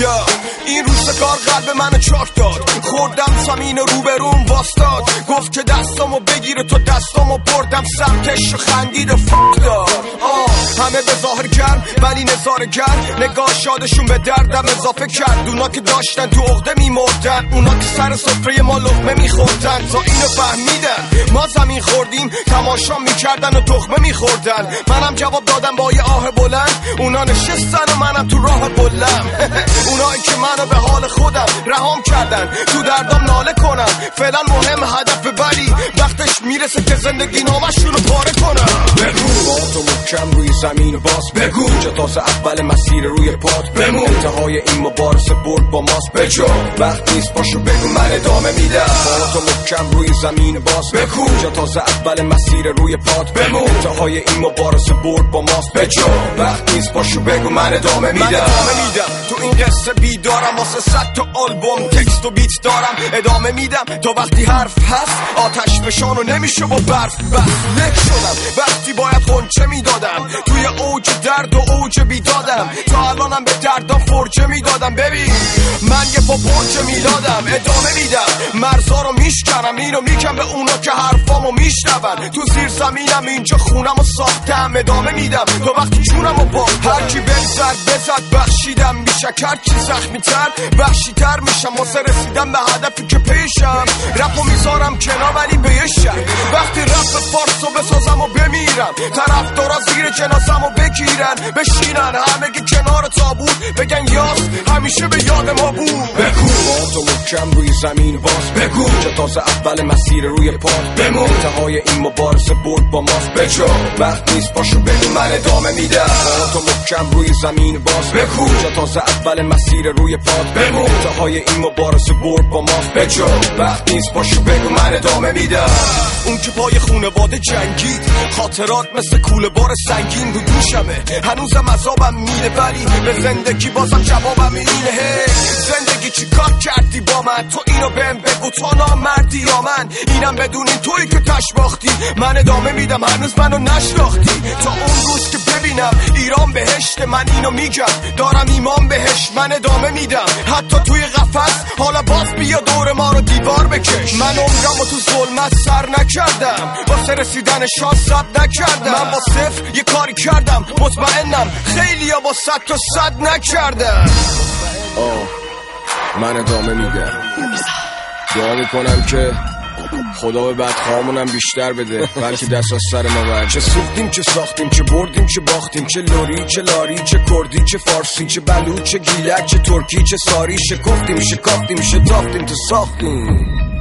یا این روزگار قلب منو چاک داد، خوردم زمین روبروم واستاد، گفت که دستامو بگیره تو دستامو بردم سرکش و خندید و فاک داد. همه به ظاهر گرم ولی نظاره گرم، نگاه شادشون به دردم اضافه کرد. اونا که داشتن تو عقده میمردن، اونا که سر سفره ما لقمه میخوردن. تا اینو فهمیدن ما زمین خوردیم، تماشا میکردن و تخمه میخوردن. منم جواب دادم با یه آه بلند، اونا نشستن و منم تو راه بلم. اونایی که منو به حال خودم رهام کردن، تو دردام ناله کنم. فعلا مهم هدف، ولی وقتش میرسه که زندگی نامشون رو پاره کنم. بگو با تو محکم روی زمین باز بگو، اینجا تازه اول مسیر روی پات بمون. انتهای این مبارزه برد با ماست بجو، وقت نیست پاشو بگو من ادامه میدم. با تو محکم روی زمین باز بگو، اینجا تازه اول مسیر روی پات بمون. انتهای این مبارزه برد با ماست بجو، وقت نیست پاشو بگو من ادامه میدم. تو این قصه بیدارم، واسه 100 تا آلبوم تکست و بیت دارم. ادامه میدم تا وقتی حرف هست، آتش فشان و نمیشه با برف بس. لک شدم وقتی باید خونچه میدادم، توی اوج درد و اوج بیدادم. تا الانم به دردم فرجه میدادم. ببین من یه پا برج میلادم، ادامه میدم مرزا رو میشکنم. اینو میگم به اونا که حرفامو میشنون. تو زیر زمینم اینجا خونم و ساختم، ادامه میدم تا وقتی جونم و با هر کی بزد بخشیدم. میشکر چی زخمی تر وحشی تر میشم، واسه رسیدم به هدفی که پیشم. رپو میذارم کنار ولی به یه شک، وقتی رپ فارسو بسازم و بمیرم، طرفدارا زیر جنازمو بگیرن بشینن همه که کنار تابوت، بگن یاس همیشه به یاد ما بود. بگو با تو محکم روی زمین باز بگو، اینجا تازه اول مسیر روی پات بمون. انتهای این مبارزه برد با ماست بجو، وقت نیست پاشو بگو من ادامه میدم. با تو محکم روی زمین باز بگو، اینجا تازه اول مسیر روی پات بمون. انتهای این مبارزه برد با ماست بجو، وقت نیست پاشو بگو من ادامه میدم. اون که پای خونواده جنگید، خاطرات مثل کوله بار سنگین رو دوشمه. هنوزم عذابم میره ولی به زندگی بازم جوابم اینه. زندگی چی کار کردی با من؟ تو اینو بهم بگو، تو نامردی یا من؟ اینم بدونین تویی که تش باختی. من ادامه میدم هنوز منو نشناختی. تا اون روز که ببینم ایران بهشت، من اینو میگم دارم ایمان بهش. من ادامه میدم حتی توی قفس، حالا باز بیا دور ما رو دیوار بکش. من عمرمو تو ظلمت سر نکردم، واسه رسیدن شانس صد نکردم. من با صفر یه کاری کردم، مطمئنم خیلیا با 100 تا 100 نکردم. من ادامه میدم، دعا میکنم که خدا به بدخواهمونم بیشتر بده، بلکه دست از سر ما برد. چه سوختیم چه ساختیم، چه بردیم چه باختیم، چه لوری چه لاری، چه کردی چه فارسی، چه بلوچ چه گیلک، چه ترکی چه ساری. شکفتیم شکافتیم شتافتیم تو ساختیم.